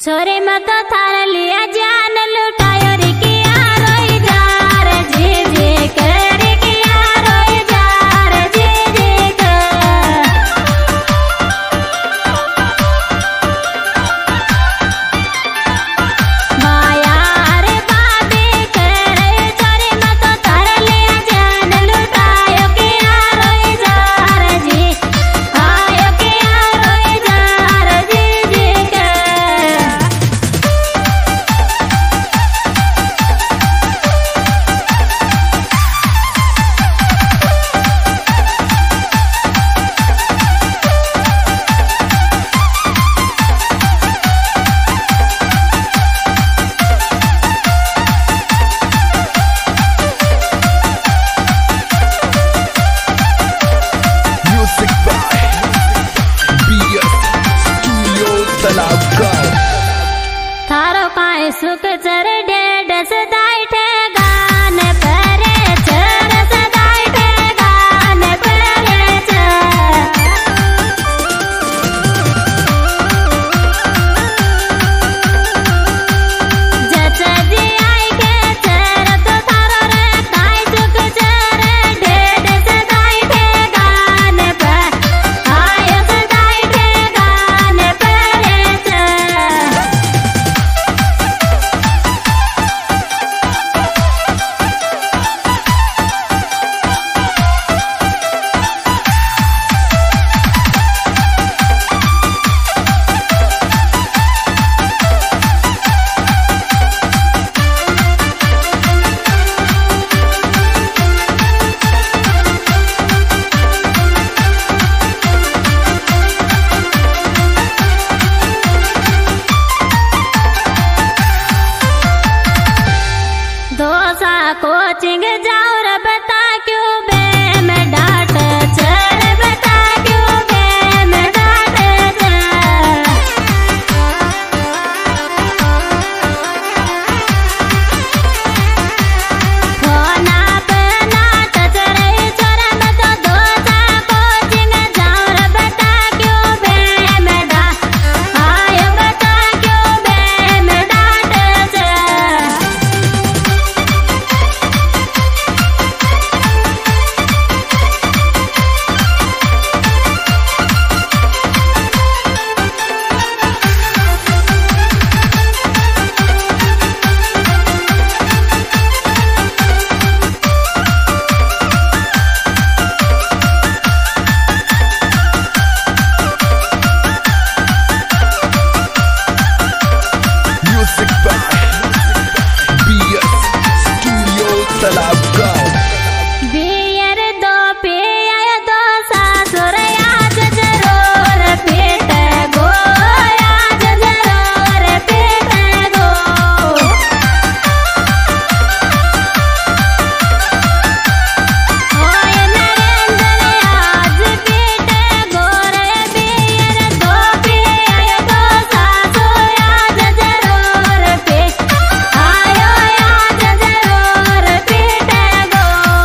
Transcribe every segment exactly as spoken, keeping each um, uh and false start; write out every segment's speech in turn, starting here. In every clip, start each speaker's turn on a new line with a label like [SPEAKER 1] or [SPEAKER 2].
[SPEAKER 1] छोरे मत थार लिया जान लुटायो रे किया रोई जा रे जी जी कर किया रोई जा रे जी जी कर माया रे बाबे कर छोरे मत थार लिया जान लुटायो किया रोई जा रे जी आयो किया रोई जा रे जी जी कर
[SPEAKER 2] Music by B S Studio Talabgar.
[SPEAKER 1] थारो काय सुख चर डेड सदाई ठेगान परे चर सदाई ठेगान परे चर जच जी आई के चर तो थारो रे काय सुख चर डेड सदाई ठेगान पर आयो सदाई ठेगान परे चर दोसा कोचिंग जाओ रे बता क्यों बे मैं डांट चल बता क्यों बे मैं डांट चल फोना पे नाट चले छोरा मत दोसा कोचिंग जाओ रे बता क्यों बे मैं डांट आयो बता क्यों बे मैं डांट चल
[SPEAKER 2] Music by B S Studio Talabgar.
[SPEAKER 1] बियर दो पे आयो दो सासुर आज जरूर पेट गो आज जरूर पेट गो होय नरेंद्र आज पेट गोर बियर दो पे आयो दो सासुर आज जरूर पेट आयो आज जरूर पेट गो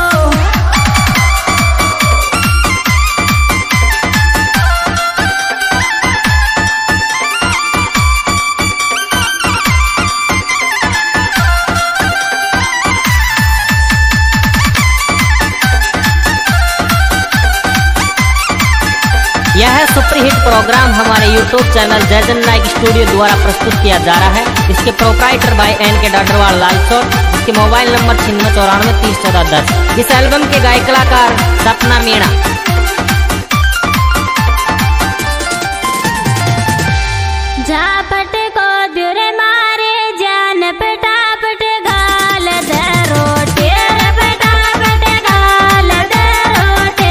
[SPEAKER 3] यह सुपरहिट प्रोग्राम हमारे YouTube channel Jayjan Nayak studio द्वारा प्रस्तुत किया जा रहा है। इसके प्रोप्राइटर भाई एन के डाडरवाल लालसोर, इसके मोबाइल नंबर छिन्नवे चौरानवे तीस चौदह दस। इस एल्बम के गायक कलाकार सपना मीणा।
[SPEAKER 1] जा पट को दुरे मारे जान पटापट गाल दे रोटे रे पटापट गाल दे रोटे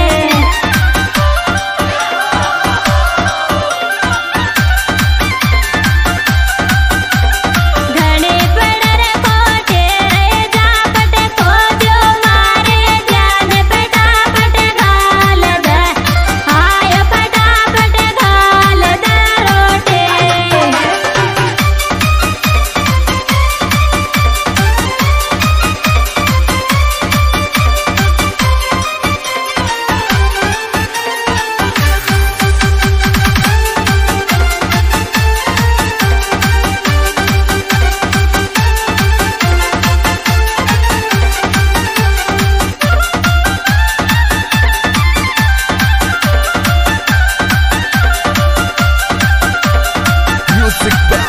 [SPEAKER 1] घणे पड़ रे कोटे रे जा पट को जो मारे जान पटापट गाल दे आयो पटापट गाल दे रोटे
[SPEAKER 2] Music by